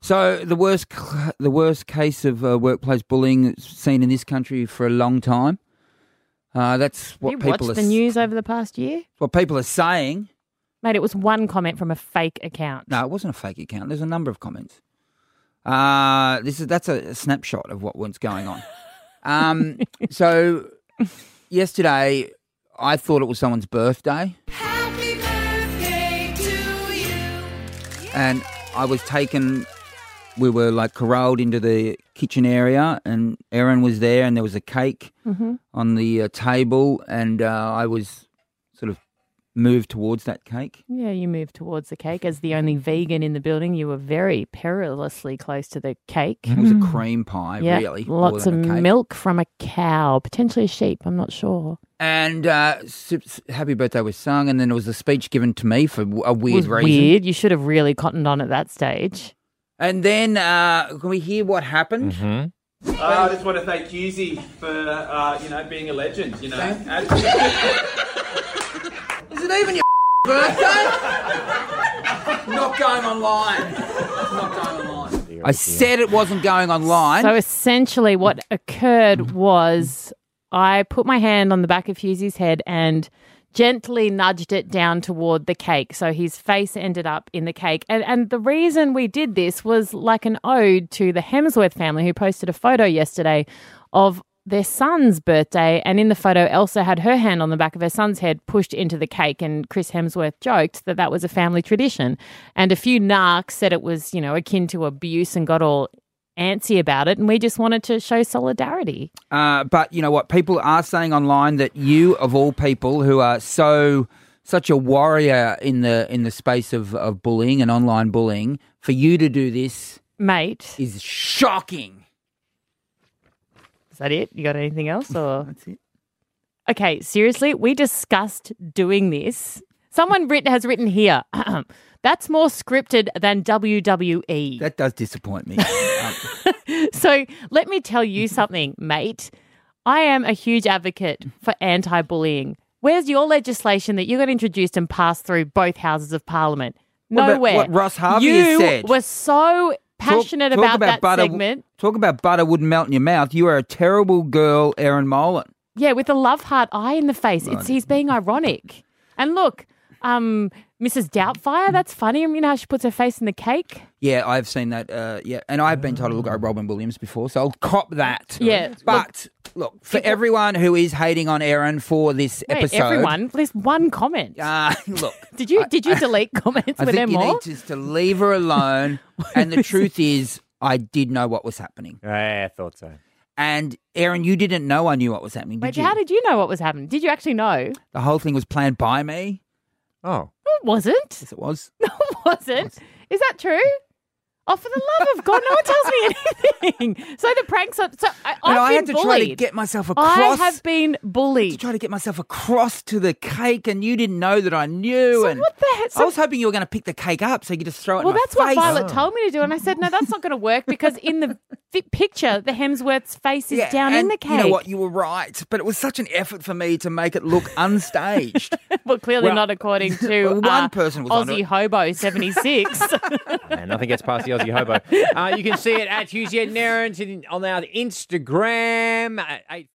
So the worst case of workplace bullying that's seen in this country for a long time. That's what you people watched the news over the past year? What people are saying. Mate, it was one comment from a fake account. No, it wasn't a fake account. There's a number of comments. That's a snapshot of what's going on. So yesterday, I thought it was someone's birthday. Happy birthday to you. And I was taken, we were like corralled into the kitchen area and Erin was there and there was a cake on the table and I was sort of moved towards that cake. Yeah, you moved towards the cake. As the only vegan in the building, you were very perilously close to the cake. It was a cream pie, Yeah, really. lots of more than a cake. milk from a cow, potentially a sheep, I'm not sure. And happy birthday was sung and then there was a speech given to me for a It weird was reason. weird. You should have really cottoned on at that stage. And then can we hear what happened? I just want to thank Husey for, being a legend, Is it even your birthday? Not going online. Not going online. I said it wasn't going online. So essentially what occurred was I put my hand on the back of Husey's head and gently nudged it down toward the cake. So his face ended up in the cake. And the reason we did this was like an ode to the Hemsworth family who posted a photo yesterday of their son's birthday. And in the photo, Elsa had her hand on the back of her son's head pushed into the cake. And Chris Hemsworth joked that that was a family tradition. And a few narcs said it was, akin to abuse and got all antsy about it, and we just wanted to show solidarity. But you know what? People are saying online that you, of all people, who are such a warrior in the space of bullying and online bullying, for you to do this, mate, is shocking. Is that it? You got anything else? Or That's it. Okay, seriously, we discussed doing this. Someone has written here. That's more scripted than WWE. That does disappoint me. So let me tell you something, mate. I am a huge advocate for anti-bullying. Where's your legislation that you got introduced and passed through both houses of Parliament? Nowhere. What Ross Harvey has said. You were so passionate Talk about that butter, segment. Talk about butter wouldn't melt in your mouth. You are a terrible girl, Erin Molan. Yeah, with a love heart eye in the face. He's being ironic. And look, Mrs. Doubtfire, that's funny. You know how she puts her face in the cake? Yeah, I've seen that. Yeah, and I've been told to look at Robin Williams before, so I'll cop that. Yeah. But look, for everyone who is hating on Erin for this Wait, episode, everyone, there's one comment. Look, Did you delete comments? I Were there think you more? need just to leave her alone. And the truth is, I did know what was happening. I thought so. And Erin, you didn't know I knew what was happening, did Wait, you? how did you know what was happening? Did you actually know? The whole thing was planned by me. Oh. No, it wasn't. Yes, it was. No, it wasn't. Is that true? Oh, for the love of God, no one tells me anything. So the pranks are... So I had been to bullied. try to get myself across. I have been to bullied. try to get myself across to the cake, and you didn't know that I knew. So and what the heck? I was hoping you were going to pick the cake up so you could just throw it in Well, my that's what face. Violet told me to do. And I said, no, that's not going to work because in the picture, the Hemsworth's face is down in and the cake. You know what? You were right. But it was such an effort for me to make it look unstaged. Well, clearly Well, not according to well, one person was onto Aussie it. Hobo 76. And nothing gets past the Aussie Hobo. You can see it at Husey and Erin on our Instagram at 8.